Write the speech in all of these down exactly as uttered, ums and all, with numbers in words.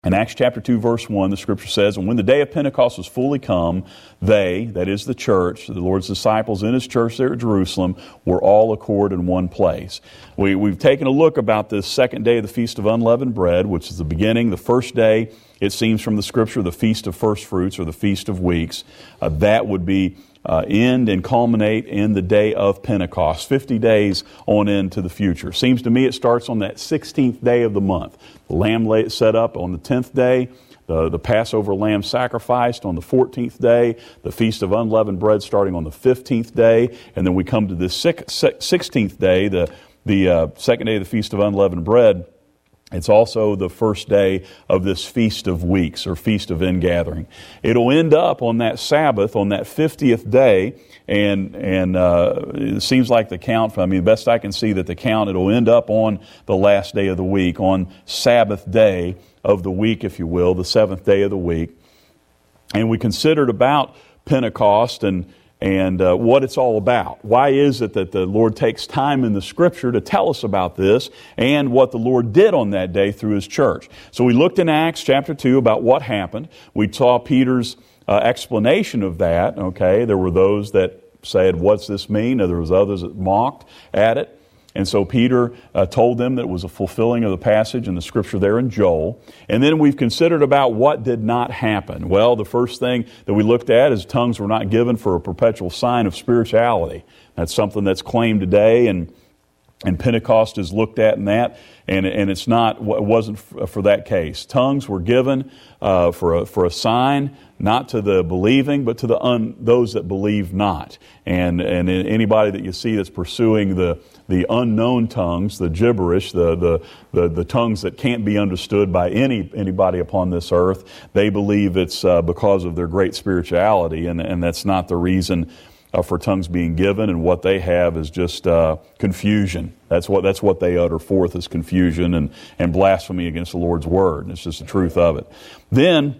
In Acts chapter two, verse one, the Scripture says, "And when the day of Pentecost was fully come, they," that is the church, the Lord's disciples in His church there at Jerusalem, were all accord in one place. We, we've taken a look about this second day of the Feast of Unleavened Bread, which is the beginning, the first day, it seems from the Scripture, the Feast of First Fruits or the Feast of Weeks. Uh, that would be Uh, end and culminate in the day of Pentecost, fifty days on into the future. Seems to me it starts on that sixteenth day of the month. The lamb lay, set up on the tenth day, the, the Passover lamb sacrificed on the fourteenth day, the Feast of Unleavened Bread starting on the fifteenth day, and then we come to this sixteenth day, the, the uh, second day of the Feast of Unleavened Bread. It's also the first day of this Feast of Weeks, or Feast of Ingathering. It'll end up on that Sabbath, on that fiftieth day, and and uh, it seems like the count, I mean, best I can see that the count, it'll end up on the last day of the week, on Sabbath day of the week, if you will, the seventh day of the week. And we considered about Pentecost and and uh, what it's all about. Why is it that the Lord takes time in the Scripture to tell us about this and what the Lord did on that day through His church? So we looked in Acts chapter two about what happened. We saw Peter's uh, explanation of that. Okay, there were those that said, "What's this mean?" There was others that mocked at it. And so Peter uh, told them that it was a fulfilling of the passage in the Scripture there in Joel. And then we've considered about what did not happen. Well, the first thing that we looked at is tongues were not given for a perpetual sign of spirituality. That's something that's claimed today, and and Pentecost is looked at in that, and and it's not, it wasn't for that case. Tongues were given uh, for a for a sign, not to the believing, but to the un, those that believe not. And and anybody that you see that's pursuing the the unknown tongues, the gibberish, the the the, the tongues that can't be understood by any anybody upon this earth, they believe it's uh, because of their great spirituality, and and that's not the reason Uh, for tongues being given, and what they have is just uh, confusion. That's what that's what they utter forth is confusion and, and blasphemy against the Lord's word. And it's just the truth of it. Then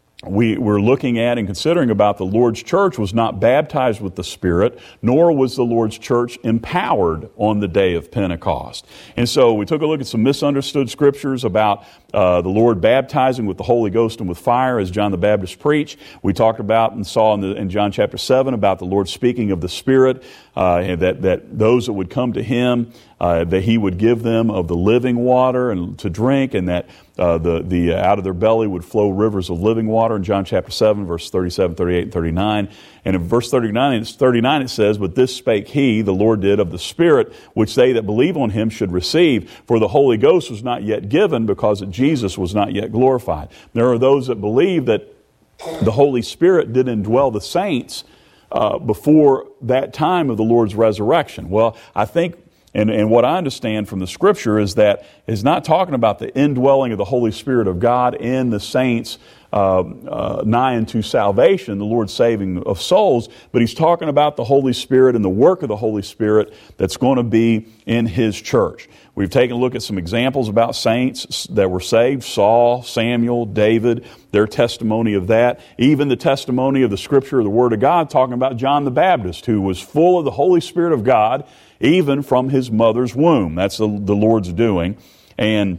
we were looking at and considering about the Lord's church was not baptized with the Spirit, nor was the Lord's church empowered on the day of Pentecost. And so we took a look at some misunderstood scriptures about uh, the Lord baptizing with the Holy Ghost and with fire, as John the Baptist preached. We talked about and saw in, the, in John chapter seven about the Lord speaking of the Spirit, uh, and that, that those that would come to Him, uh, that He would give them of the living water and to drink, and that Uh, the the uh, out of their belly would flow rivers of living water in John chapter seven, verse thirty-seven, thirty-eight, and thirty-nine. And in verse thirty-nine, it's thirty-nine it says, "But this spake He," the Lord did, "of the Spirit, which they that believe on Him should receive. For the Holy Ghost was not yet given, because that Jesus was not yet glorified." There are those that believe that the Holy Spirit did indwell the saints uh, before that time of the Lord's resurrection. Well, I think And, and what I understand from the Scripture is that it's not talking about the indwelling of the Holy Spirit of God in the saints uh, uh, nigh unto salvation, the Lord's saving of souls, but He's talking about the Holy Spirit and the work of the Holy Spirit that's going to be in His church. We've taken a look at some examples about saints that were saved: Saul, Samuel, David, their testimony of that. Even the testimony of the Scripture, the Word of God, talking about John the Baptist, who was full of the Holy Spirit of God, even from his mother's womb. That's the, the Lord's doing. And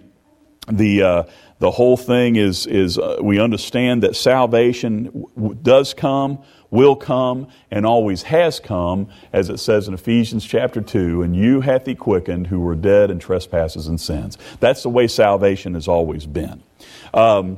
the uh, the whole thing is, is uh, we understand that salvation w- does come, will come, and always has come, as it says in Ephesians chapter two, "And you hath He quickened who were dead in trespasses and sins." That's the way salvation has always been. Um,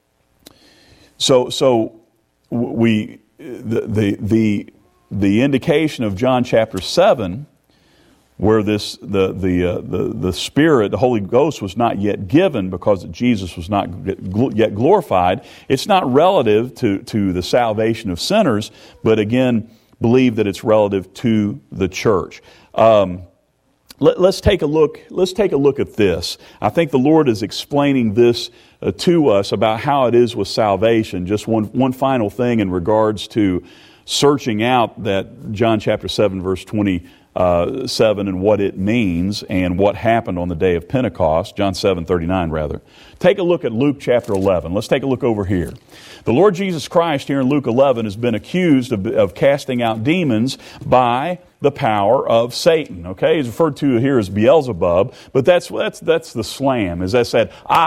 so so we the the the, the indication of John chapter seven, where this the the uh, the the Spirit, the Holy Ghost, was not yet given because Jesus was not yet glorified. It's not relative to to the salvation of sinners, but again, believe that it's relative to the church. Um, let, let's take a look. Let's take a look at this. I think the Lord is explaining this uh, to us about how it is with salvation. Just one one final thing in regards to searching out that John chapter seven, verse twenty. Uh, seven and what it means and what happened on the day of Pentecost, John seven thirty-nine rather. Take a look at Luke chapter eleven. Let's take a look over here. The Lord Jesus Christ here in Luke eleven has been accused of, of casting out demons by the power of Satan. Okay, he's referred to here as Beelzebub, but that's that's that's the slam. As I said, ah,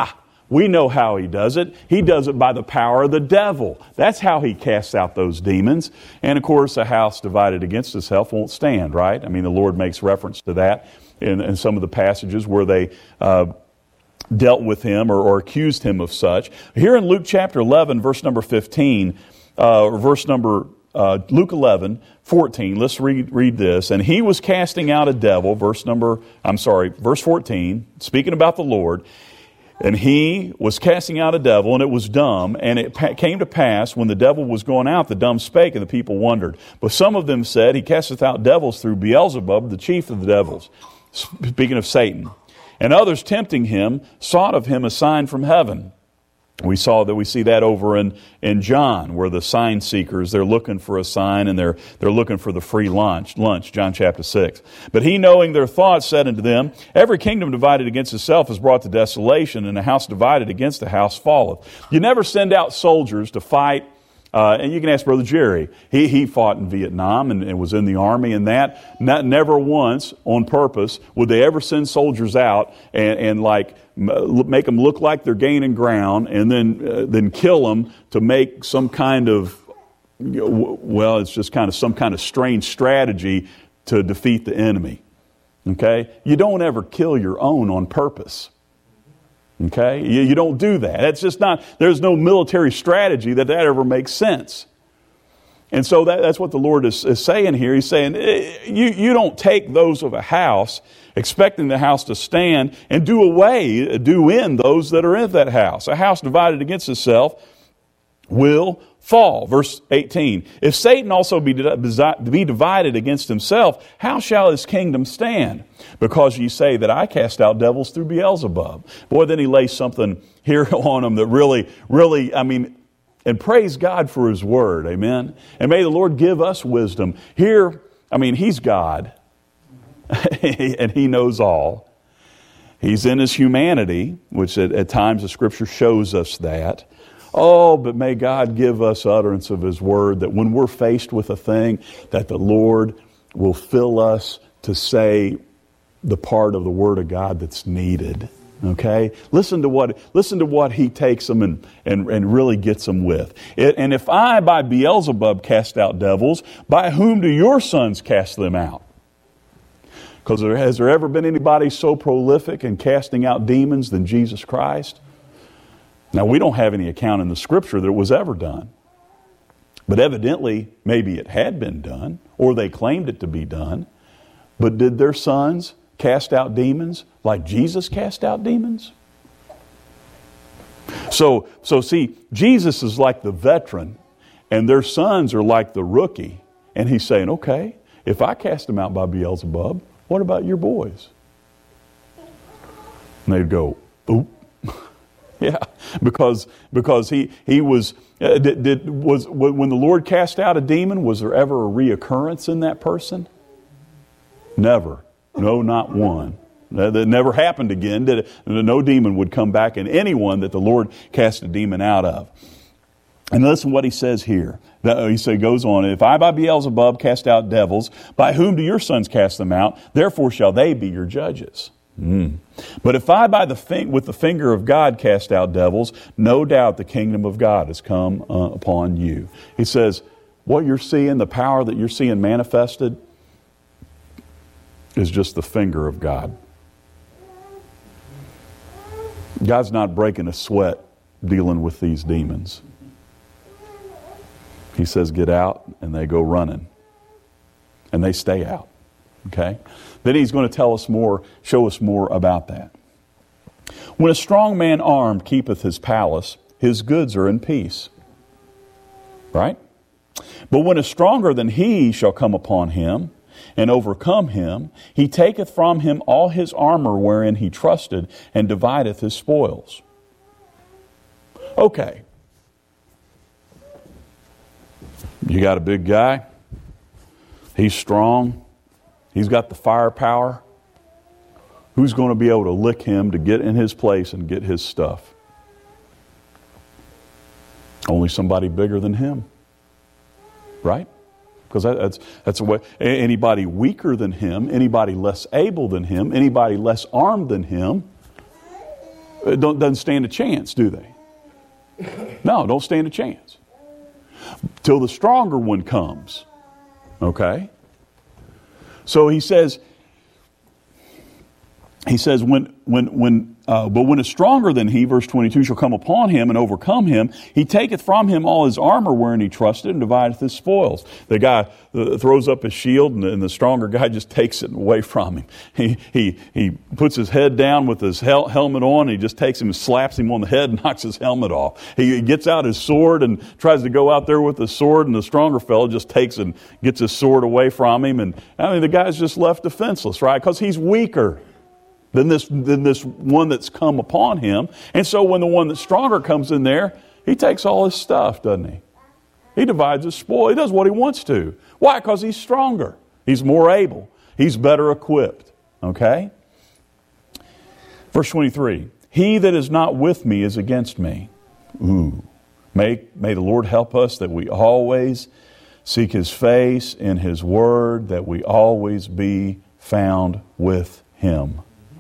We know how he does it. He does it by the power of the devil. That's how he casts out those demons. And of course, a house divided against itself won't stand, right? I mean, the Lord makes reference to that in, in some of the passages where they uh, dealt with him or, or accused him of such. Here in Luke chapter eleven, verse number fifteen, uh, verse number uh, Luke eleven, fourteen. Let's read read this. And he was casting out a devil. Verse number, I'm sorry, verse fourteen. Speaking about the Lord. And he was casting out a devil, and it was dumb. And it pa- came to pass, when the devil was going out, the dumb spake, and the people wondered. But some of them said, he casteth out devils through Beelzebub, the chief of the devils. Speaking of Satan. And others, tempting him, sought of him a sign from heaven. We saw that we see that over in, in John, where the sign seekers, they're looking for a sign, and they're they're looking for the free lunch, lunch, John chapter six. But he, knowing their thoughts, said unto them, every kingdom divided against itself is brought to desolation, and a house divided against a house falleth. You never send out soldiers to fight. Uh, and you can ask Brother Jerry. He he fought in Vietnam and, and was in the Army and that. Not, never once on purpose would they ever send soldiers out and, and like make them look like they're gaining ground and then uh, then kill them to make some kind of, well, it's just kind of some kind of strange strategy to defeat the enemy. Okay? You don't ever kill your own on purpose. Okay? You, you don't do that. It's just not, there's no military strategy that that ever makes sense. And so that, that's what the Lord is, is saying here. He's saying, you, you don't take those of a house, expecting the house to stand, and do away, do in those that are in that house. A house divided against itself will fall. Verse eighteen. If Satan also be, be divided against himself, how shall his kingdom stand? Because ye say that I cast out devils through Beelzebub. Boy, then he lays something here on them that really, really, I mean, and praise God for his word. Amen. And may the Lord give us wisdom. Here, I mean, he's God. And he knows all. He's in his humanity, which at, at times the Scripture shows us that. Oh, but may God give us utterance of his word, that when we're faced with a thing, that the Lord will fill us to say the part of the word of God that's needed. Okay? Listen to what listen to what he takes them and, and, and really gets them with. It, and if I by Beelzebub cast out devils, by whom do your sons cast them out? Because there, has there ever been anybody so prolific in casting out demons than Jesus Christ? Now, we don't have any account in the Scripture that it was ever done. But evidently, maybe it had been done, or they claimed it to be done. But did their sons cast out demons like Jesus cast out demons? So, so see, Jesus is like the veteran, and their sons are like the rookie. And he's saying, okay, if I cast them out by Beelzebub, what about your boys? And they'd go, oop. Yeah, because because he he was uh, did, did was when the Lord cast out a demon, was there ever a reoccurrence in that person? Never. No, not one. That, that never happened again. Did it? No demon would come back in anyone that the Lord cast a demon out of. And listen what he says here. He say, goes on, if I by Beelzebub cast out devils, by whom do your sons cast them out? Therefore shall they be your judges. Mm. But if I by the fin- with the finger of God cast out devils, no doubt the kingdom of God has come uh, upon you. He says, what you're seeing, the power that you're seeing manifested, is just the finger of God. God's not breaking a sweat dealing with these demons. He says, get out, and they go running. And they stay out. Okay? Then he's going to tell us more, show us more about that. When a strong man armed keepeth his palace, his goods are in peace. Right? But when a stronger than he shall come upon him, and overcome him, he taketh from him all his armor wherein he trusted, and divideth his spoils. Okay. You got a big guy. He's strong. He's got the firepower. Who's going to be able to lick him to get in his place and get his stuff? Only somebody bigger than him. Right? Because that's that's a way. Anybody weaker than him, anybody less able than him, anybody less armed than him, it don't, doesn't stand a chance, do they? No, don't stand a chance. Till the stronger one comes. Okay? So he says, he says, when, when, when, uh, but when a stronger than he, verse twenty-two, shall come upon him and overcome him, he taketh from him all his armor wherein he trusted and divideth his spoils. The guy uh, throws up his shield and the, and the stronger guy just takes it away from him. He, he, he puts his head down with his hel- helmet on. And he just takes him and slaps him on the head and knocks his helmet off. He gets out his sword and tries to go out there with the sword, and the stronger fellow just takes and gets his sword away from him. And I mean, the guy's just left defenseless, right? Because he's weaker than this, than this one that's come upon him. And so when the one that's stronger comes in there, he takes all his stuff, doesn't he? He divides his spoil. He does what he wants to. Why? Because he's stronger. He's more able. He's better equipped. Okay? Verse twenty-three. He that is not with me is against me. Ooh. May, may the Lord help us that we always seek His face in His Word, that we always be found with Him.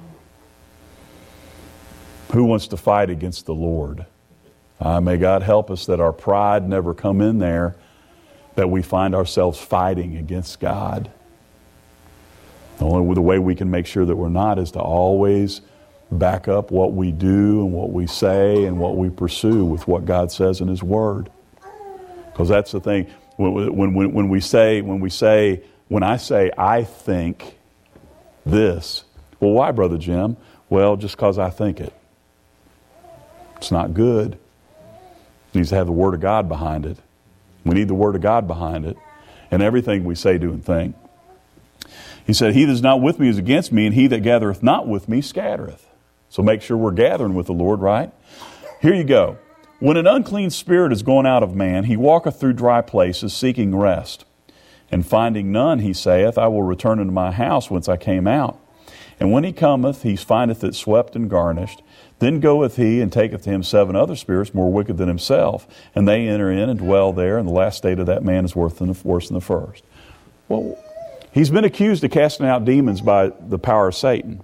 Who wants to fight against the Lord? Uh, may God help us that our pride never come in there, that we find ourselves fighting against God. The only the way we can make sure that we're not is to always back up what we do and what we say and what we pursue with what God says in His Word. Because that's the thing. When, when, when we say, when we say, when I say, I think this. Well, why, Brother Jim? Well, just because I think it. It's not good. It needs to have the Word of God behind it. We need the Word of God behind it. And everything we say, do, and think. He said, he that is not with me is against me, and he that gathereth not with me scattereth. So make sure we're gathering with the Lord, right? Here you go. When an unclean spirit is gone out of man, he walketh through dry places, seeking rest. And finding none, he saith, I will return into my house whence I came out. And when he cometh, he findeth it swept and garnished. Then goeth he and taketh to him seven other spirits more wicked than himself, and they enter in and dwell there, and the last state of that man is worse than the, worse than the first. Well, he's been accused of casting out demons by the power of Satan.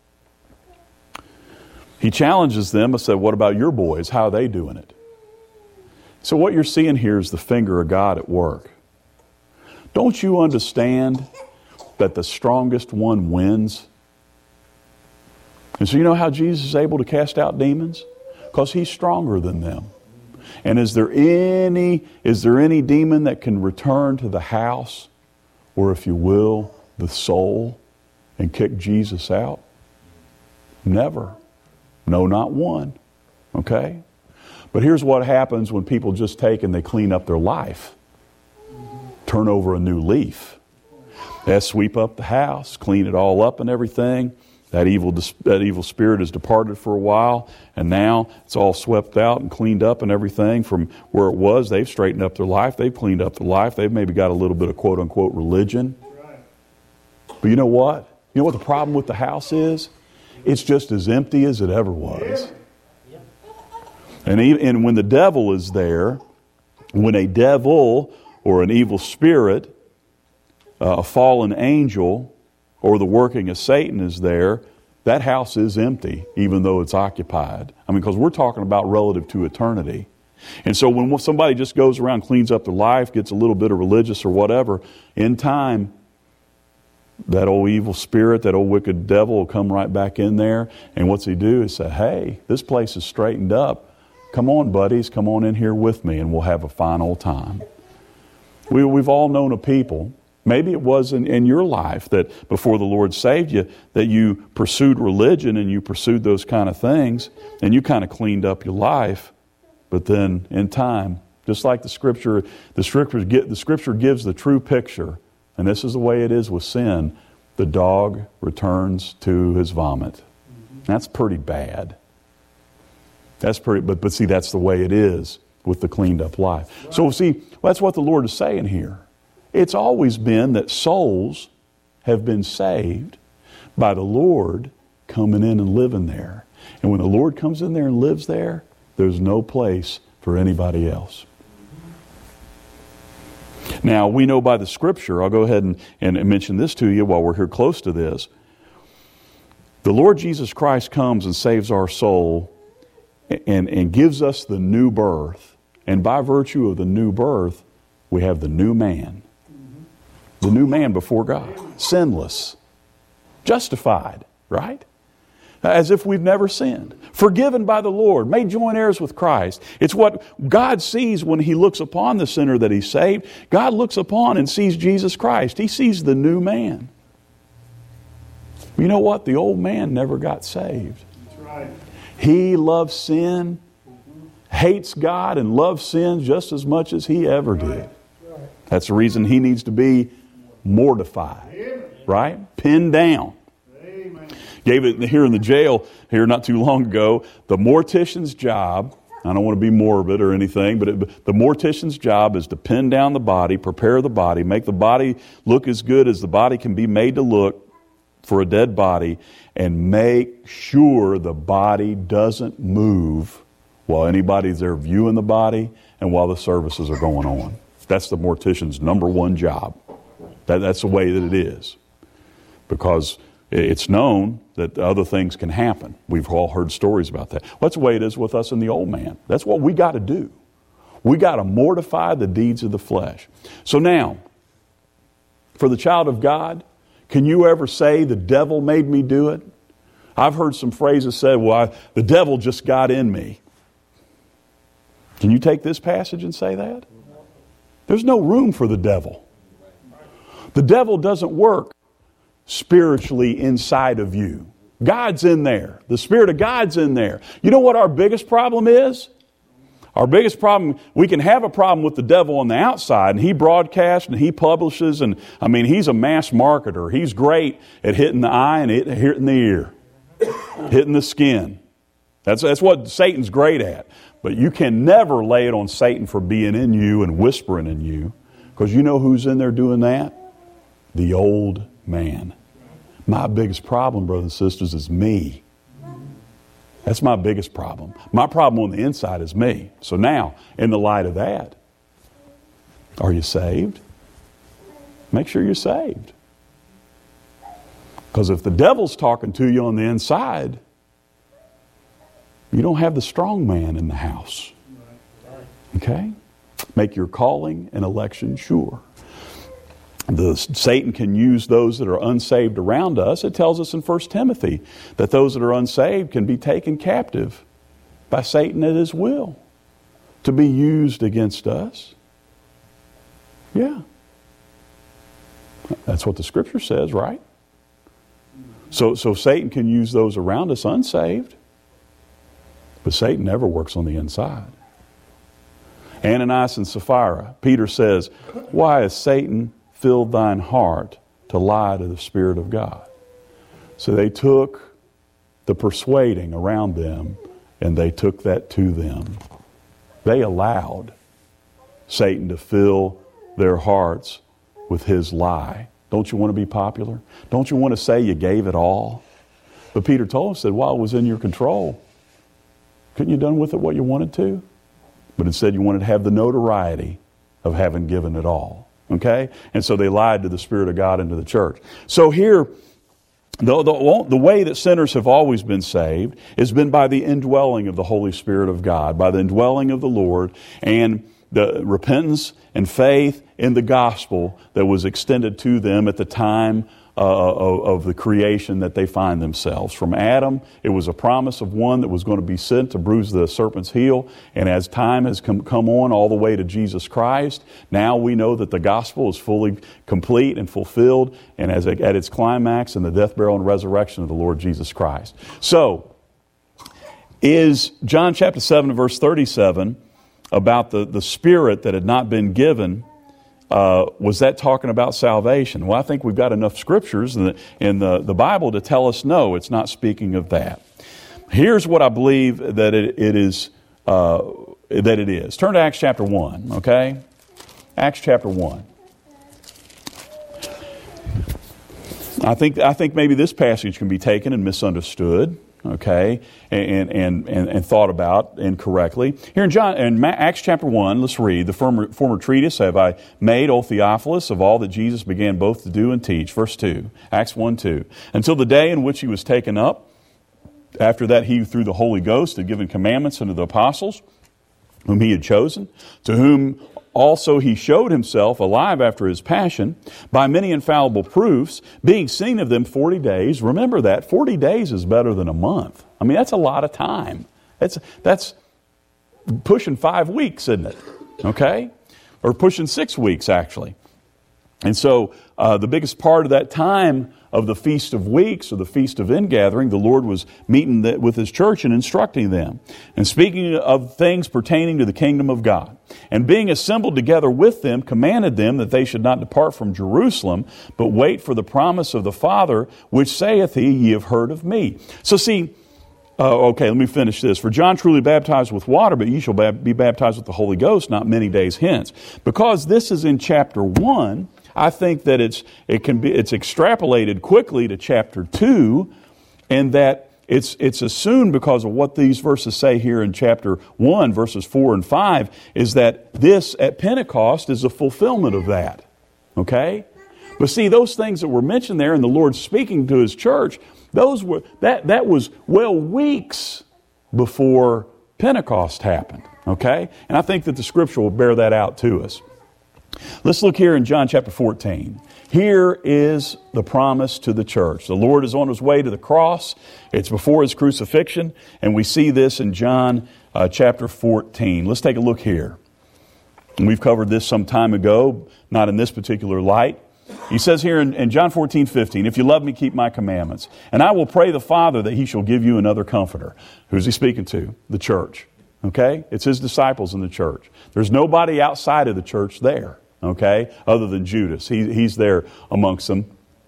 He challenges them and said, what about your boys? How are they doing it? So what you're seeing here is the finger of God at work. Don't you understand that the strongest one wins? And so you know how Jesus is able to cast out demons? Because He's stronger than them. And is there any, is there any demon that can return to the house, or if you will, the soul, and kick Jesus out? Never. No, not one. Okay? But here's what happens when people just take and they clean up their life. Turn over a new leaf. They sweep up the house, clean it all up and everything. That evil, that evil spirit has departed for a while, and now it's all swept out and cleaned up and everything from where it was. They've straightened up their life. They've cleaned up their life. They've maybe got a little bit of quote-unquote religion. But you know what? You know what the problem with the house is? It's just as empty as it ever was. And, even, and when the devil is there, when a devil or an evil spirit, uh, a fallen angel, or the working of Satan is there, that house is empty, even though it's occupied. I mean, because we're talking about relative to eternity. And so when somebody just goes around, cleans up their life, gets a little bit of religious or whatever, in time, that old evil spirit, that old wicked devil will come right back in there. And what's he do is say, hey, this place is straightened up. Come on, buddies, come on in here with me, and we'll have a fine old time. We, we've all known of people, maybe it was in, in your life that before the Lord saved you, that you pursued religion and you pursued those kind of things, and you kind of cleaned up your life. But then in time, just like the Scripture, the Scripture, the Scripture gives the true picture, and this is the way it is with sin, the dog returns to his vomit. That's pretty bad. That's pretty, but, but see, that's the way it is with the cleaned up life. So see, that's what the Lord is saying here. It's always been that souls have been saved by the Lord coming in and living there. And when the Lord comes in there and lives there, there's no place for anybody else. Now, we know by the Scripture, I'll go ahead and, and mention this to you while we're here close to this. The Lord Jesus Christ comes and saves our soul and, and gives us the new birth. And by virtue of the new birth, we have the new man. The new man before God. Sinless. Justified, right? As if we've never sinned. Forgiven by the Lord. Made joint heirs with Christ. It's what God sees when He looks upon the sinner that He's saved. God looks upon and sees Jesus Christ. He sees the new man. You know what? The old man never got saved. That's right. He loves sin, hates God, and loves sin just as much as he ever did. That's the reason he needs to be mortified, right? Pinned down. Gave it here in the jail here not too long ago. The mortician's job, I don't want to be morbid or anything, but it, the mortician's job is to pin down the body, prepare the body, make the body look as good as the body can be made to look for a dead body, and make sure the body doesn't move while anybody's there viewing the body and while the services are going on. That's the mortician's number one job. That, that's the way that it is. Because it's known that other things can happen. We've all heard stories about that. Well, that's the way it is with us in the old man. That's what we got to do. We got to mortify the deeds of the flesh. So now, for the child of God, can you ever say the devil made me do it? I've heard some phrases said, well, I, the devil just got in me. Can you take this passage and say that? There's no room for the devil. The devil doesn't work spiritually inside of you. God's in there. The Spirit of God's in there. You know what our biggest problem is? Our biggest problem, we can have a problem with the devil on the outside, and he broadcasts and he publishes, and I mean, he's a mass marketer. He's great at hitting the eye and hitting the ear, hitting the skin. That's, that's what Satan's great at. But you can never lay it on Satan for being in you and whispering in you, because you know who's in there doing that? The old man. My biggest problem, brothers and sisters, is me. That's my biggest problem. My problem on the inside is me. So now, in the light of that, are you saved? Make sure you're saved. Because if the devil's talking to you on the inside, you don't have the strong man in the house. Okay? Make your calling and election sure. The, Satan can use those that are unsaved around us. It tells us in First Timothy that those that are unsaved can be taken captive by Satan at his will to be used against us. Yeah. That's what the Scripture says, right? So, so Satan can use those around us unsaved, but Satan never works on the inside. Ananias and Sapphira, Peter says, why has Satan filled thine heart to lie to the Spirit of God? So they took the persuading around them and they took that to them. They allowed Satan to fill their hearts with his lie. Don't you want to be popular? Don't you want to say you gave it all? But Peter told him, said, while it was in your control, couldn't you have done with it what you wanted to? But instead you wanted to have the notoriety of having given it all. Okay? And so they lied to the Spirit of God and to the church. So here, the, the, the way that sinners have always been saved has been by the indwelling of the Holy Spirit of God, by the indwelling of the Lord, and the repentance and faith in the gospel that was extended to them at the time uh, of, of the creation that they find themselves. From Adam, it was a promise of one that was going to be sent to bruise the serpent's heel. And as time has come, come on all the way to Jesus Christ, now we know that the gospel is fully complete and fulfilled, and as it, at its climax in the death, burial, and resurrection of the Lord Jesus Christ. So, is John chapter seven, verse thirty-seven, about the, the Spirit that had not been given, uh, was that talking about salvation? Well, I think we've got enough scriptures in the, in the, the Bible to tell us no, it's not speaking of that. Here's what I believe that it, it is. Uh, that it is. Turn to Acts chapter one, okay? Acts chapter one. I think I think maybe this passage can be taken and misunderstood. Okay, and, and and and thought about incorrectly. Here in John, in Acts chapter one, let's read, the former, former treatise have I made, O Theophilus, of all that Jesus began both to do and teach. Verse two, Acts one two. Until the day in which he was taken up, After that, he, through the Holy Ghost, had given commandments unto the apostles, whom he had chosen, to whom also he showed himself alive after his passion, by many infallible proofs, being seen of them forty days. Remember that, forty days is better than a month. I mean, that's a lot of time. That's, that's pushing five weeks, isn't it? Okay? Or pushing six weeks, actually. And so, uh, the biggest part of that time of the Feast of Weeks, or the Feast of Ingathering, the Lord was meeting the, with His church and instructing them, and speaking of things pertaining to the kingdom of God. And being assembled together with them, commanded them that they should not depart from Jerusalem, but wait for the promise of the Father, which saith He, Ye have heard of me. So see, uh, okay, let me finish this. For John truly baptized with water, but ye shall be baptized with the Holy Ghost not many days hence. Because this is in chapter one, I think that it's it can be it's extrapolated quickly to chapter two, and that it's it's assumed because of what these verses say here in chapter one, verses four and five, is that this at Pentecost is a fulfillment of that. Okay? But see, those things that were mentioned there, and the Lord speaking to His church, those were that that was well weeks before Pentecost happened. Okay? And I think that the Scripture will bear that out to us. Let's look here in John chapter fourteen. Here is the promise to the church. The Lord is on His way to the cross. It's before His crucifixion, and we see this in John uh, chapter fourteen. Let's take a look here. And we've covered this some time ago, not in this particular light. He says here in, in John fourteen fifteen, if you love me, keep my commandments. And I will pray the Father that He shall give you another comforter. Who's He speaking to? The church. Okay? It's His disciples in the church. There's nobody outside of the church there. Okay, other than Judas, he he's there amongst them,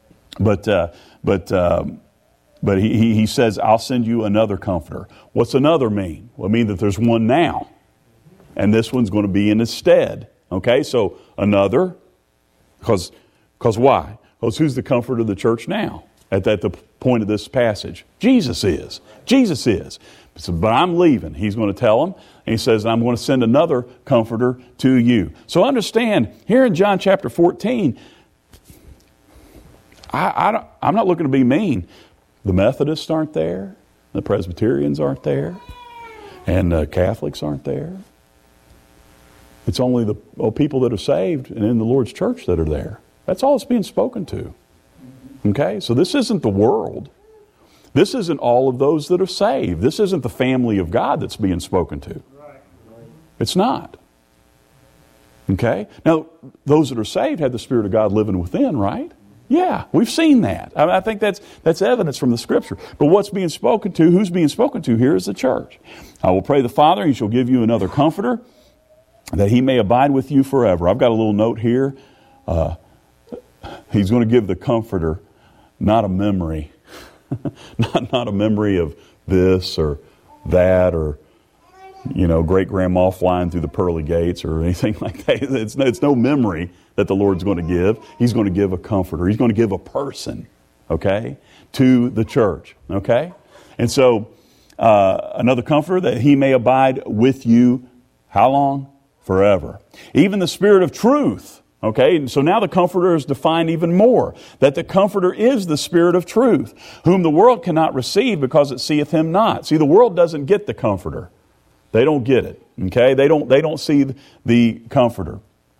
but uh, but um, but he, he he says, "I'll send you another comforter." What's another mean? Well, it means that there's one now, and this one's going to be in its stead. Okay, so another, because because why? Because who's the comforter of the church now? At, at the point of this passage, Jesus is. Jesus is. So, but I'm leaving. He's going to tell them. And He says, I'm going to send another comforter to you. So understand, here in John chapter fourteen, I, I don't, I'm not looking to be mean. The Methodists aren't there. The Presbyterians aren't there. And uh, Catholics aren't there. It's only the oh, people that are saved and in the Lord's church that are there. That's all it's being spoken to. Okay? So this isn't the world. This isn't all of those that are saved. This isn't the family of God that's being spoken to. It's not. Okay? Now, those that are saved have the Spirit of God living within, right? Yeah, we've seen that. I, mean, I think that's that's evidence from the Scripture. But what's being spoken to, who's being spoken to here is the church. I will pray the Father, He shall give you another comforter, that He may abide with you forever. I've got a little note here. Uh, he's going to give the comforter, not a memory. not, not a memory of this or that or, you know, great-grandma flying through the pearly gates or anything like that. It's no, it's no memory that the Lord's going to give. He's going to give a comforter. He's going to give a person, okay, to the church, okay? And so, uh, another comforter, that He may abide with you, how long? Forever. Even the Spirit of truth. Okay, and so now the Comforter is defined even more, that the Comforter is the Spirit of truth, whom the world cannot receive because it seeth Him not. See, the world doesn't get the Comforter. They don't get it. Okay, they don't, they don't see the Comforter.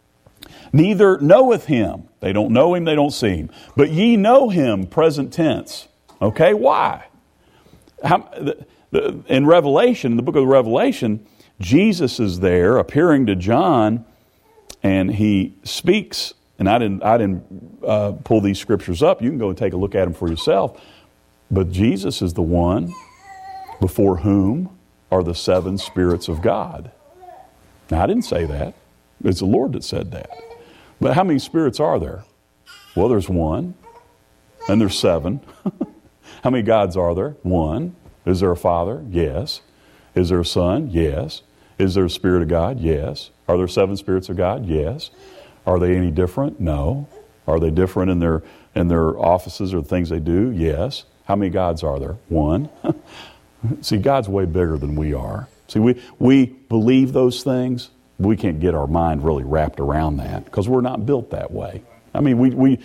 Neither knoweth Him. They don't know Him, they don't see Him. But ye know Him, present tense. Okay, why? How, the, the, in Revelation, in the book of Revelation, Jesus is there appearing to John. And He speaks, and I didn't, I didn't uh, pull these scriptures up. You can go and take a look at them for yourself. But Jesus is the one before whom are the seven spirits of God. Now, I didn't say that. It's the Lord that said that. But how many spirits are there? Well, there's one, and there's seven. How many gods are there? One. Is there a Father? Yes. Is there a Son? Yes. Is there a Spirit of God? Yes. Are there seven spirits of God? Yes. Are they any different? No. Are they different in their in their offices or the things they do? Yes. How many gods are there? One. See, God's way bigger than we are. See, we, we believe those things. We can't get our mind really wrapped around that because we're not built that way. I mean, we, we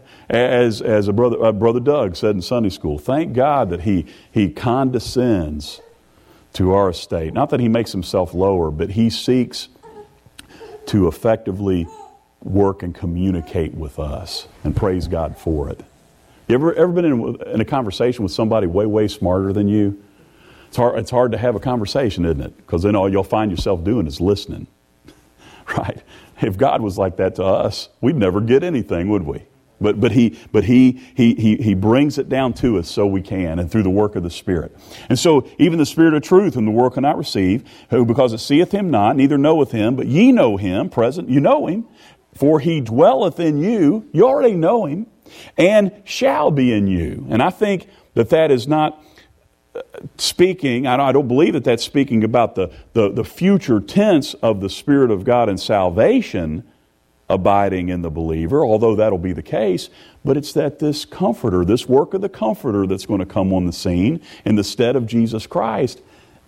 as as a brother uh, Brother Doug said in Sunday school, thank God that he he condescends to our estate. Not that he makes himself lower, but he seeks to effectively work and communicate with us, and praise God for it. You ever ever been in, in a conversation with somebody way way smarter than you? It's hard. It's hard to have a conversation, isn't it? Because then all you'll find yourself doing is listening. Right? If God was like that to us, we'd never get anything, would we? But but he but he he he he brings it down to us so we can, and through the work of the Spirit. And so even the Spirit of truth, whom the world cannot receive, who because it seeth him not, neither knoweth him, but ye know him, present, you know him, for he dwelleth in you. You already know him, and shall be in you. And I think that that is not speaking, I don't, I don't believe that that's speaking about the, the, the future tense of the Spirit of God and salvation abiding in the believer, although that'll be the case, but it's that this Comforter, this work of the Comforter that's going to come on the scene in the stead of Jesus Christ,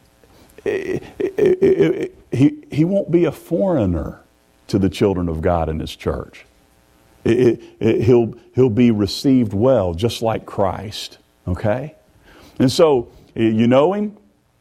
it, it, it, it, he, he won't be a foreigner to the children of God in His church. It, it, it, he'll, he'll be received well, just like Christ, okay? And so, you know him,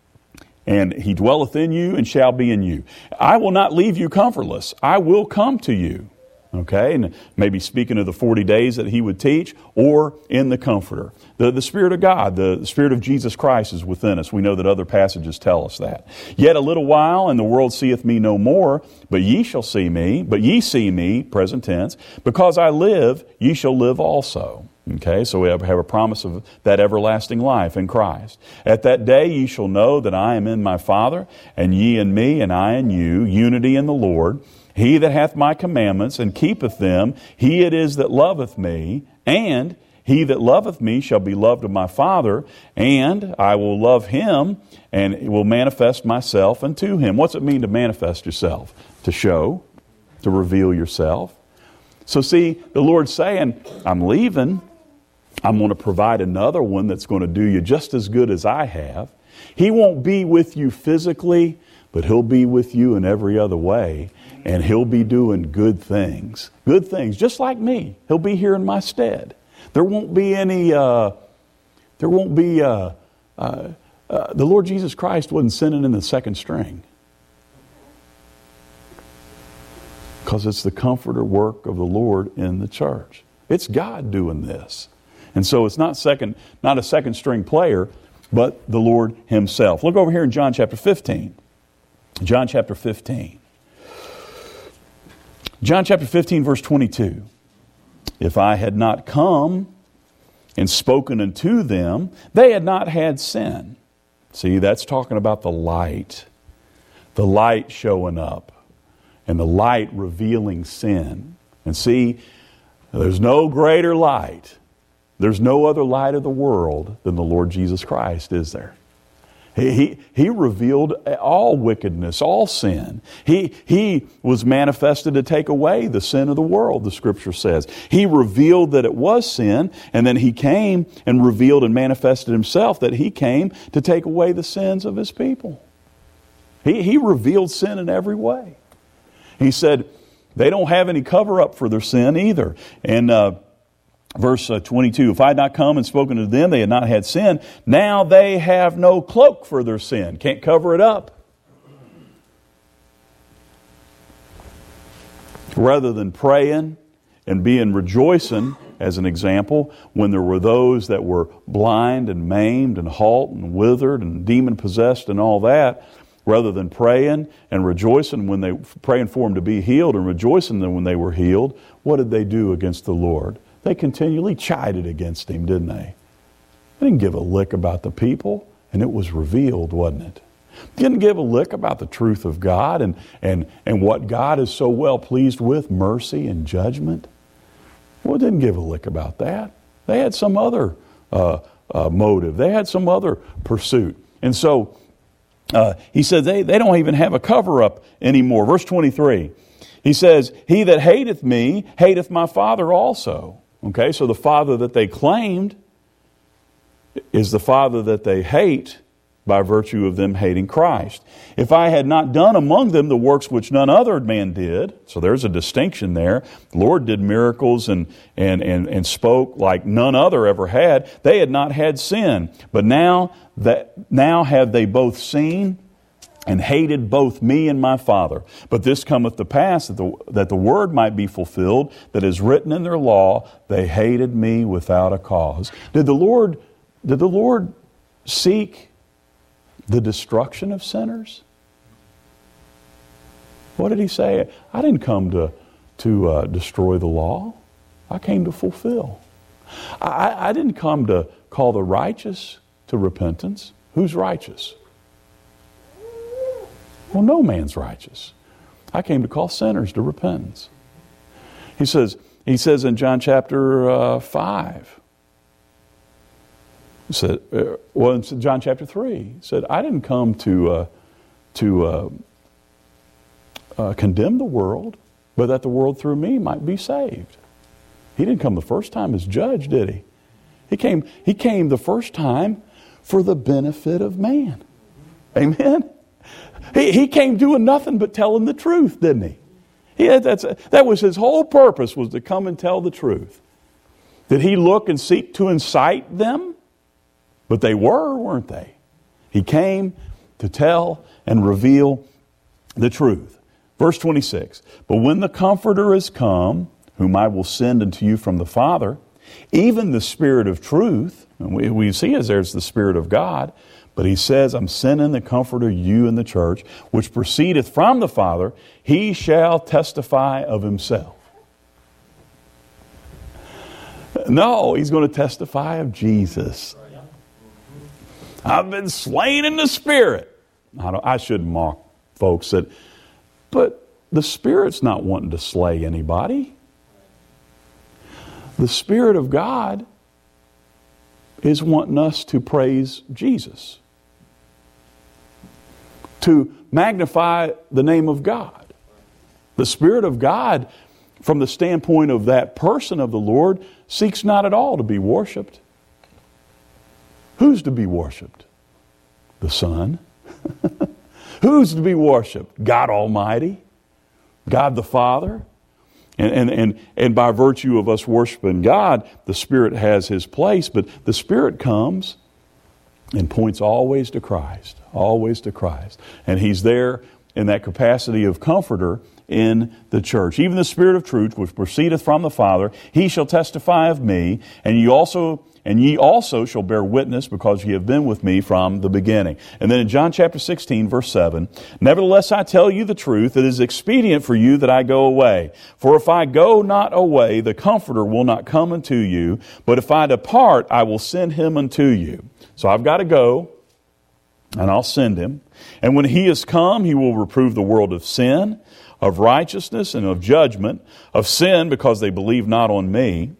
and he dwelleth in you and shall be in you. I will not leave you comfortless. I will come to you. Okay, and maybe speaking of the forty days that he would teach, or in the Comforter. The, the Spirit of God, the, the Spirit of Jesus Christ is within us. We know that other passages tell us that. Yet a little while, and the world seeth me no more, but ye shall see me, but ye see me, present tense, because I live, ye shall live also. Okay, so we have, have a promise of that everlasting life in Christ. At that day ye shall know that I am in my Father, and ye in me, and I in you, unity in the Lord. He that hath my commandments and keepeth them, he it is that loveth me, and he that loveth me shall be loved of my Father, and I will love him, and will manifest myself unto him. What's it mean to manifest yourself? To show, to reveal yourself. So see, the Lord's saying, I'm leaving. I'm going to provide another one that's going to do you just as good as I have. He won't be with you physically, but He'll be with you in every other way. And He'll be doing good things. Good things, just like me. He'll be here in my stead. There won't be any, uh, there won't be, uh, uh, uh, the Lord Jesus Christ wasn't sending in the second string. Because it's the Comforter work of the Lord in the church. It's God doing this. And so it's not second, not a second string player, but the Lord Himself. Look over here in John chapter fifteen. John chapter fifteen. John chapter fifteen, verse twenty-two. If I had not come and spoken unto them, they had not had sin. See, that's talking about the light. The light showing up. And the light revealing sin. And see, there's no greater light. There's no other light of the world than the Lord Jesus Christ, is there? He, he, he revealed all wickedness, all sin. He, he was manifested to take away the sin of the world, the Scripture says. He revealed that it was sin, and then He came and revealed and manifested Himself that He came to take away the sins of His people. He, he revealed sin in every way. He said they don't have any cover-up for their sin either. And uh, Verse twenty-two, if I had not come and spoken to them, they had not had sin. Now they have no cloak for their sin. Can't cover it up. Rather than praying and being rejoicing, as an example, when there were those that were blind and maimed and halt and withered and demon-possessed and all that, rather than praying and rejoicing when they praying for them to be healed and rejoicing them when they were healed, what did they do against the Lord? They continually chided against Him, didn't they? They didn't give a lick about the people, and it was revealed, wasn't it? They didn't give a lick about the truth of God and, and, and what God is so well pleased with, mercy and judgment. Well, they didn't give a lick about that. They had some other uh, uh, motive. They had some other pursuit. And so, uh, he said they, they don't even have a cover-up anymore. Verse twenty-three, he says, He that hateth me, hateth my Father also. Okay, so the Father that they claimed is the Father that they hate, by virtue of them hating Christ. If I had not done among them the works which none other man did, so there's a distinction there. The Lord did miracles and, and, and, and spoke like none other ever had. They had not had sin. But now that now have they both seen and hated both me and my Father. But this cometh to pass that the, that the word might be fulfilled that is written in their law, they hated me without a cause. Did the Lord, did the Lord seek the destruction of sinners? What did he say? I didn't come to, to uh, destroy the law. I came to fulfill. I, I didn't come to call the righteous to repentance. Who's righteous? Well, no man's righteous. I came to call sinners to repentance. He says, he says in John chapter uh, five, he said, uh, well, in John chapter three, he said, I didn't come to uh, to uh, uh, condemn the world, but that the world through me might be saved. He didn't come the first time as judge, did he? He came, he came the first time for the benefit of man. Amen? He, he came doing nothing but telling the truth, didn't he? he had, that's, that was his whole purpose, was to come and tell the truth. Did he look and seek to incite them? But they were, weren't they? He came to tell and reveal the truth. Verse twenty-six, but when the Comforter is come, whom I will send unto you from the Father, even the Spirit of truth, and we, we see as there's the Spirit of God, but he says, I'm sending the Comforter, you in the church, which proceedeth from the Father, he shall testify of himself. No, he's going to testify of Jesus. I've been slain in the Spirit. I, don't, I shouldn't mock folks that, but the Spirit's not wanting to slay anybody. The Spirit of God is wanting us to praise Jesus, to magnify the name of God. The Spirit of God, from the standpoint of that person of the Lord, seeks not at all to be worshiped. Who's to be worshiped? The Son. Who's to be worshiped? God Almighty, God the Father. And, and, and, and by virtue of us worshiping God, the Spirit has His place, but the Spirit comes and points always to Christ, always to Christ. And He's there in that capacity of Comforter in the church. Even the Spirit of truth, which proceedeth from the Father, He shall testify of me, and ye also and ye also shall bear witness, because ye have been with me from the beginning. And then in John chapter sixteen, verse seven, nevertheless I tell you the truth, it is expedient for you that I go away. For if I go not away, the Comforter will not come unto you, but if I depart, I will send him unto you. So I've got to go, and I'll send him. And when he is come, he will reprove the world of sin, of righteousness, and of judgment. Of sin, because they believe not on me.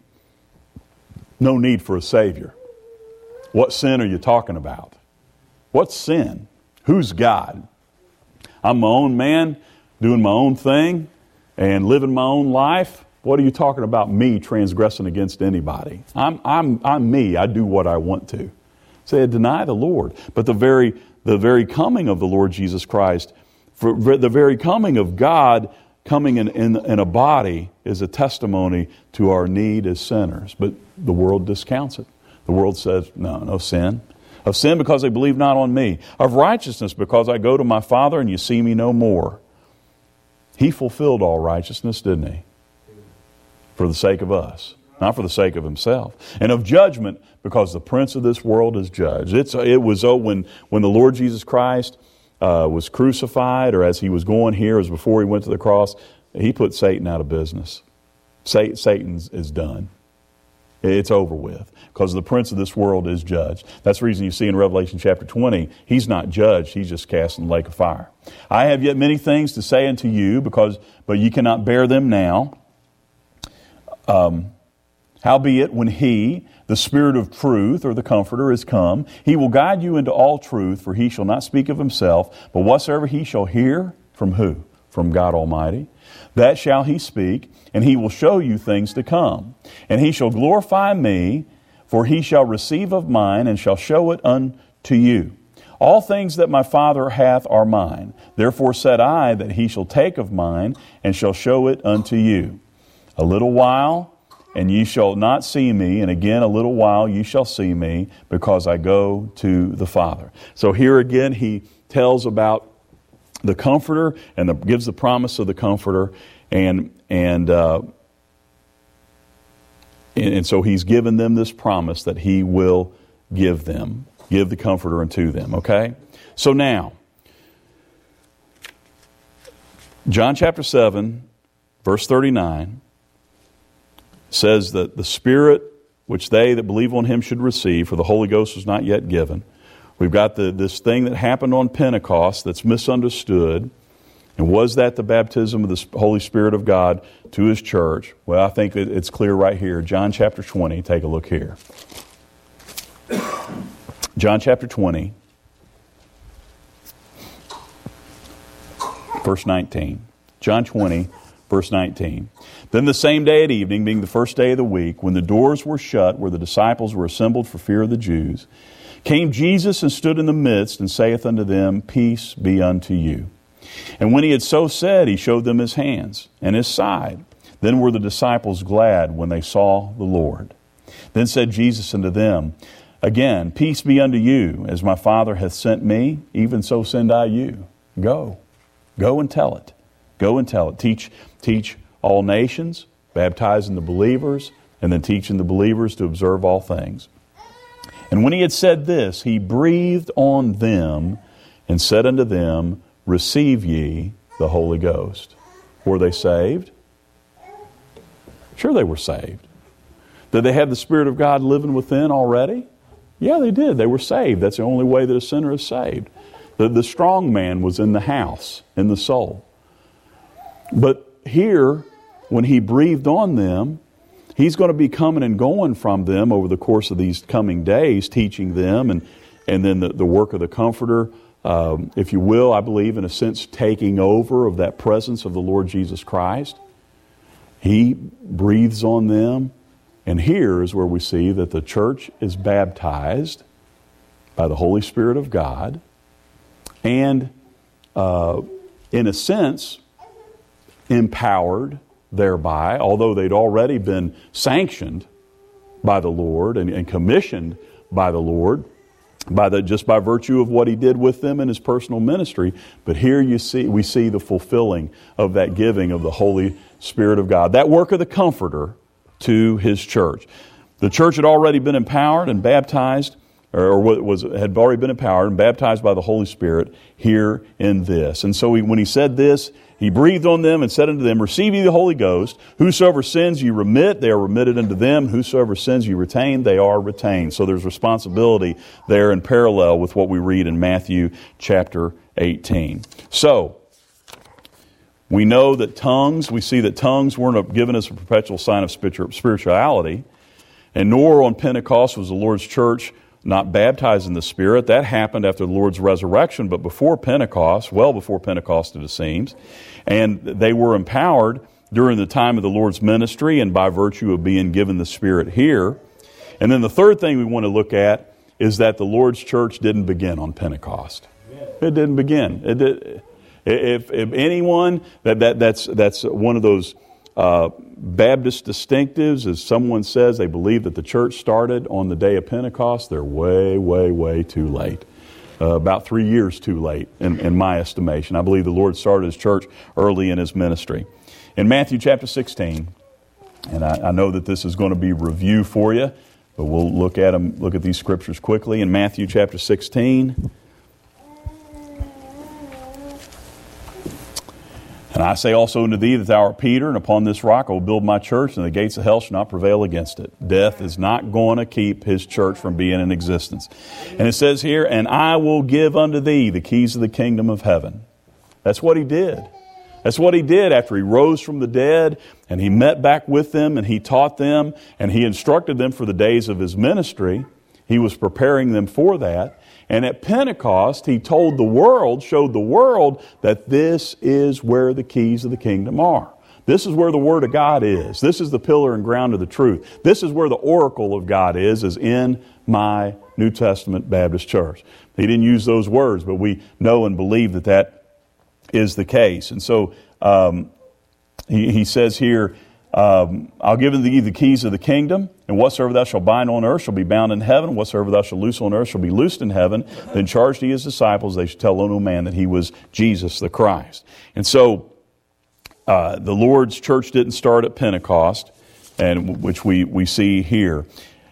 No need for a Savior. What sin are you talking about? What's sin? Who's God? I'm my own man, doing my own thing, and living my own life. What are you talking about me transgressing against anybody? I'm, I'm, I'm me. I do what I want to. Say, deny the Lord. But the very, the very coming of the Lord Jesus Christ, for the very coming of God coming in, in, in a body, is a testimony to our need as sinners. But the world discounts it. The world says, no, no sin. Of sin, because they believe not on me. Of righteousness, because I go to my Father and you see me no more. He fulfilled all righteousness, didn't he? For the sake of us. Not for the sake of himself. And of judgment, because the prince of this world is judged. It's, it was oh, when, when the Lord Jesus Christ uh, was crucified, or as he was going here, as before he went to the cross, he put Satan out of business. Satan is done. It's over with, because the prince of this world is judged. That's the reason you see in Revelation chapter twenty, he's not judged, he's just cast in the lake of fire. I have yet many things to say unto you, because but ye cannot bear them now. Um, howbeit, when he, the Spirit of truth, or the Comforter, is come, he will guide you into all truth, for he shall not speak of himself, but whatsoever he shall hear from who? From God Almighty. That shall he speak, and he will show you things to come. And he shall glorify me, for he shall receive of mine, and shall show it unto you. All things that my Father hath are mine. Therefore said I that he shall take of mine, and shall show it unto you. A little while, and ye shall not see me, and again a little while ye shall see me, because I go to the Father. So here again he tells about the Comforter, and the, gives the promise of the Comforter, and and uh, and, and so he's given them this promise that he will give them. Give the Comforter unto them, okay? So now, John chapter seven, verse thirty-nine, says that the Spirit which they that believe on him should receive, for the Holy Ghost was not yet given. We've got the, this thing that happened on Pentecost that's misunderstood. And was that the baptism of the Holy Spirit of God to His church? Well, I think it's clear right here. John chapter twenty, take a look here. John chapter twenty, verse nineteen. John twenty, verse nineteen. Then the same day at evening, being the first day of the week, when the doors were shut, where the disciples were assembled for fear of the Jews, came Jesus and stood in the midst, and saith unto them, Peace be unto you. And when he had so said, he showed them his hands and his side. Then were the disciples glad when they saw the Lord. Then said Jesus unto them, Again, peace be unto you. As my Father hath sent me, even so send I you. Go. Go and tell it. Go and tell it. Teach, teach all nations, baptizing the believers, and then teaching the believers to observe all things. And when he had said this, he breathed on them and said unto them, Receive ye the Holy Ghost. Were they saved? Sure they were saved. Did they have the Spirit of God living within already? Yeah, they did. They were saved. That's the only way that a sinner is saved. The, the strong man was in the house, in the soul. But here, when he breathed on them, he's going to be coming and going from them over the course of these coming days, teaching them, and, and then the, the work of the Comforter, um, if you will, I believe, in a sense, taking over of that presence of the Lord Jesus Christ. He breathes on them. And here is where we see that the church is baptized by the Holy Spirit of God and, uh, in a sense, empowered thereby, although they'd already been sanctioned by the Lord and, and commissioned by the Lord, by the just by virtue of what He did with them in His personal ministry. But here you see we see the fulfilling of that giving of the Holy Spirit of God, that work of the Comforter to His church. The church had already been empowered and baptized, or was had already been empowered and baptized by the Holy Spirit here in this. And so he, when He said this, He breathed on them and said unto them, Receive ye the Holy Ghost. Whosoever sins ye remit, they are remitted unto them. Whosoever sins ye retain, they are retained. So there's responsibility there in parallel with what we read in Matthew chapter eighteen. So, we know that tongues, we see that tongues weren't given as a perpetual sign of spirituality, and nor on Pentecost was the Lord's church not baptized in the Spirit. That happened after the Lord's resurrection, but before Pentecost, well before Pentecost it seems, and they were empowered during the time of the Lord's ministry and by virtue of being given the Spirit here. And then the third thing we want to look at is that the Lord's church didn't begin on Pentecost. It didn't begin. It did. If, if anyone, that, that that's that's one of those uh, Baptist distinctives, as someone says they believe that the church started on the day of Pentecost, they're way, way, way too late. Uh, about three years too late, in, in my estimation. I believe the Lord started His church early in His ministry. In Matthew chapter sixteen, and I, I know that this is going to be review for you, but we'll look at them, look at these scriptures quickly. In Matthew chapter sixteen, And I say also unto thee that thou art Peter, and upon this rock I will build my church, and the gates of hell shall not prevail against it. Death is not going to keep His church from being in existence. And it says here, and I will give unto thee the keys of the kingdom of heaven. That's what He did. That's what He did after He rose from the dead, and He met back with them, and He taught them, and He instructed them for the days of His ministry. He was preparing them for that. And at Pentecost, He told the world, showed the world that this is where the keys of the kingdom are. This is where the Word of God is. This is the pillar and ground of the truth. This is where the oracle of God is, is in my New Testament Baptist church. He didn't use those words, but we know and believe that that is the case. And so um, he, he says here, um, I'll give thee the keys of the kingdom, and whatsoever thou shalt bind on earth shall be bound in heaven, whatsoever thou shalt loose on earth shall be loosed in heaven. Then charged he his disciples, they should tell no man that he was Jesus the Christ. And so Uh, the Lord's church didn't start at Pentecost, and which we, we see here.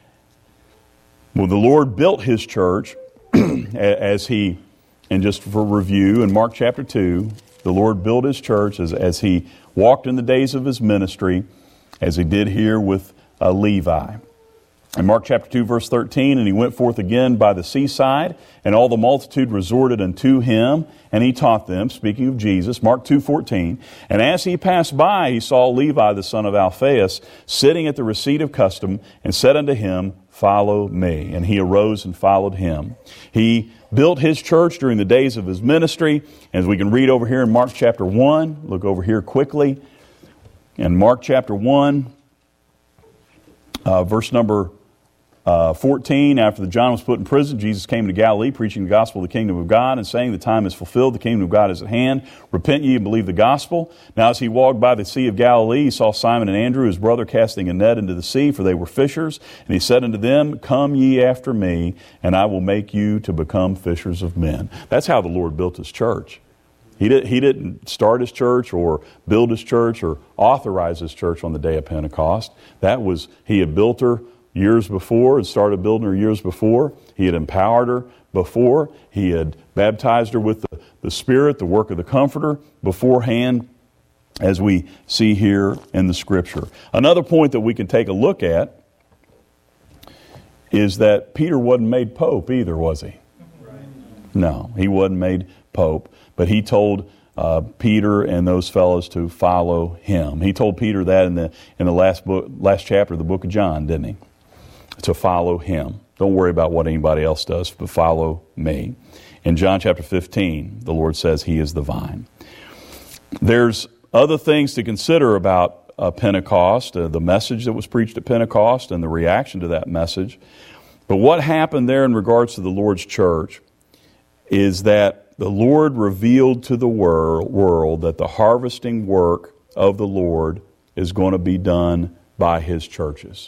Well, the Lord built His church as He, and just for review, in Mark chapter two, the Lord built His church as, as He walked in the days of His ministry, as He did here with uh, Levi. In Mark chapter two, verse thirteen, and He went forth again by the seaside, and all the multitude resorted unto Him, and He taught them, speaking of Jesus, Mark two fourteen. And as He passed by, He saw Levi the son of Alphaeus sitting at the receipt of custom, and said unto him, Follow me. And he arose and followed Him. He built His church during the days of His ministry, as we can read over here in Mark chapter one. Look over here quickly. In Mark chapter one, uh, verse number Uh, fourteen, after the John was put in prison, Jesus came to Galilee, preaching the gospel of the kingdom of God, and saying, The time is fulfilled, the kingdom of God is at hand. Repent ye and believe the gospel. Now as he walked by the sea of Galilee, he saw Simon and Andrew, his brother, casting a net into the sea, for they were fishers. And he said unto them, Come ye after me, and I will make you to become fishers of men. That's how the Lord built His church. He, did, he didn't start His church or build His church or authorize His church on the day of Pentecost. That was, He had built her years before, and started building her years before. He had empowered her before. He had baptized her with the, the Spirit, the work of the Comforter, beforehand, as we see here in the Scripture. Another point that we can take a look at is that Peter wasn't made Pope either, was he? No, he wasn't made Pope, but he told Uh, Peter and those fellows to follow him. He told Peter that in the in the last book, last chapter of the book of John, didn't he? To follow him. Don't worry about what anybody else does, but follow me. In John chapter fifteen, the Lord says He is the vine. There's other things to consider about uh, Pentecost, uh, the message that was preached at Pentecost and the reaction to that message. But what happened there in regards to the Lord's church is that the Lord revealed to the wor- world that the harvesting work of the Lord is going to be done by His churches.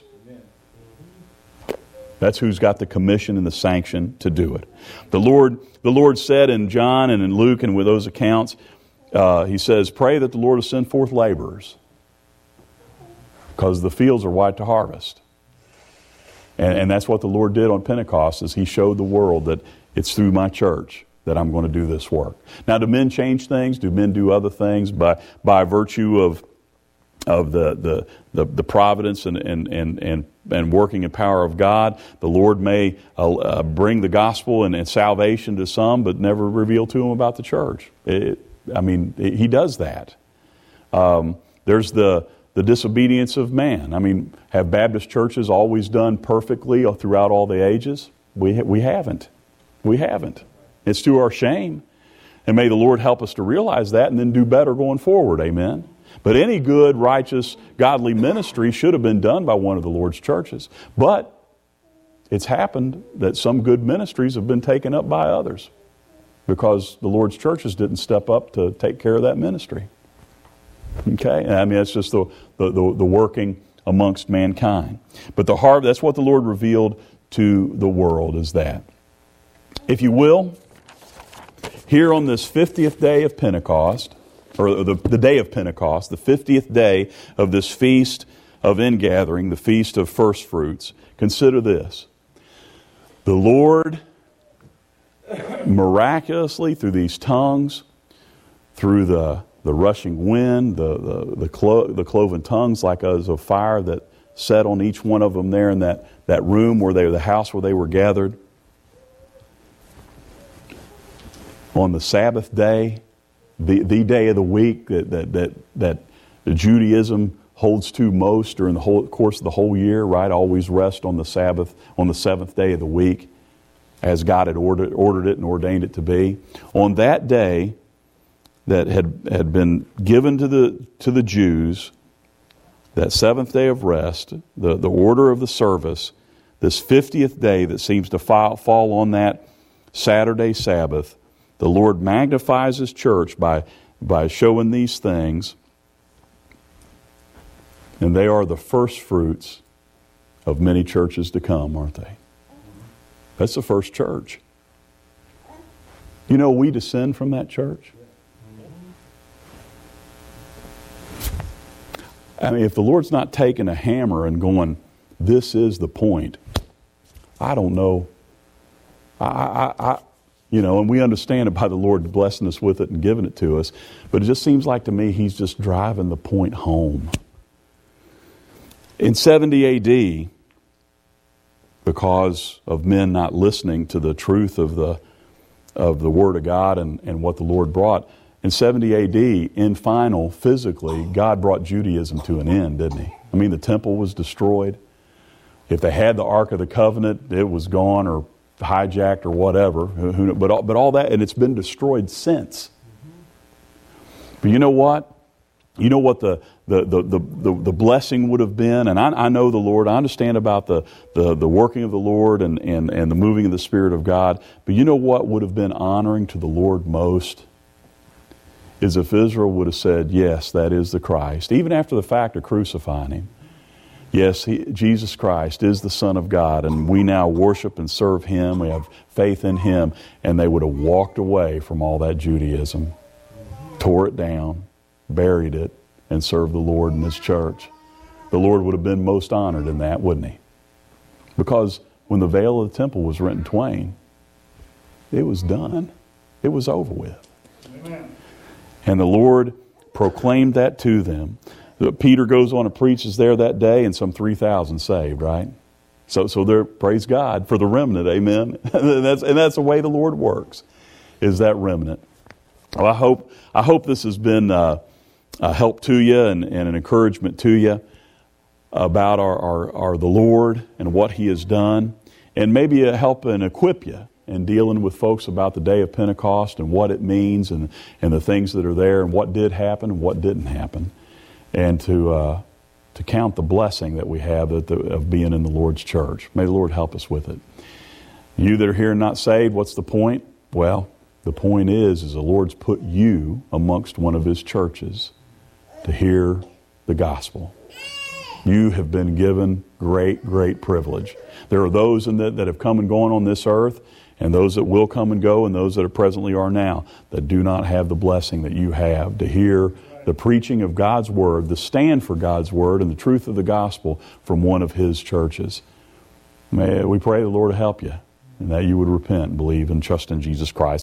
That's who's got the commission and the sanction to do it. The Lord, the Lord said in John and in Luke and with those accounts, uh, He says, Pray that the Lord will send forth laborers, because the fields are white to harvest. And, and that's what the Lord did on Pentecost, is He showed the world that it's through my church that I'm going to do this work. Now, do men change things? Do men do other things by by virtue of of the the the, the providence and, and and and and working and power of God? The Lord may uh, uh, bring the gospel and, and salvation to some, but never reveal to them about the church. It, I mean, it, He does that. Um, there's the the disobedience of man. I mean, have Baptist churches always done perfectly throughout all the ages? We ha- we haven't. We haven't. It's to our shame. And may the Lord help us to realize that and then do better going forward. Amen. But any good, righteous, godly ministry should have been done by one of the Lord's churches. But it's happened that some good ministries have been taken up by others because the Lord's churches didn't step up to take care of that ministry. Okay? I mean, that's just the, the, the, the working amongst mankind. But the har- that's what the Lord revealed to the world, is that. If you will, here on this fiftieth day of Pentecost, or the, the day of Pentecost, the fiftieth day of this feast of ingathering, the feast of first fruits, consider this. The Lord miraculously, through these tongues, through the, the rushing wind, the, the, the, clo- the cloven tongues like as of fire that set on each one of them there in that, that room where they, the house where they were gathered, on the Sabbath day, the, the day of the week that, that, that, that Judaism holds to most during the whole course of the whole year, right? Always rest on the Sabbath, on the seventh day of the week, as God had ordered, ordered it and ordained it to be. On that day, that had, had been given to the to the Jews, that seventh day of rest, the, the order of the service, this fiftieth day that seems to fall, fall on that Saturday Sabbath, the Lord magnifies His church by, by showing these things. And they are the first fruits of many churches to come, aren't they? That's the first church. You know, we descend from that church. I mean, if the Lord's not taking a hammer and going, this is the point, I don't know. I, I, I, you know, and we understand it by the Lord blessing us with it and giving it to us, but it just seems like to me He's just driving the point home. In seventy A D, because of men not listening to the truth of the of the Word of God and, and what the Lord brought, in seventy A D, in final, physically, God brought Judaism to an end, didn't He? I mean, the temple was destroyed. If they had the Ark of the Covenant, it was gone or hijacked or whatever. Who, but, all, but all that, and it's been destroyed since. But you know what? You know what the the the the, the, the blessing would have been? And I, I know the Lord. I understand about the, the, the working of the Lord and, and, and the moving of the Spirit of God. But you know what would have been honoring to the Lord most? Is if Israel would have said, yes, that is the Christ. Even after the fact of crucifying Him. Yes, he, Jesus Christ is the Son of God, and we now worship and serve Him. We have faith in Him. And they would have walked away from all that Judaism, tore it down, buried it, and served the Lord in His church. The Lord would have been most honored in that, wouldn't He? Because when the veil of the temple was rent in twain, it was done. It was over with. Amen. And the Lord proclaimed that to them. Peter goes on and preaches there that day, and some three thousand saved, right? So so there, praise God for the remnant, amen? and, that's, and that's the way the Lord works, is that remnant. Well, I hope I hope this has been uh, a help to you and, and an encouragement to you about our, our, our the Lord and what He has done, and maybe a help and equip you in dealing with folks about the day of Pentecost and what it means and, and the things that are there and what did happen and what didn't happen, and to uh, to count the blessing that we have of, the, of being in the Lord's church. May the Lord help us with it. You that are here and not saved, what's the point? Well, the point is, is the Lord's put you amongst one of His churches to hear the gospel. You have been given great, great privilege. There are those in the, that have come and gone on this earth, and those that will come and go, and those that are presently are now, that do not have the blessing that you have to hear the preaching of God's Word, the stand for God's Word and the truth of the gospel from one of His churches. May we pray the Lord to help you, and that you would repent and believe and trust in Jesus Christ.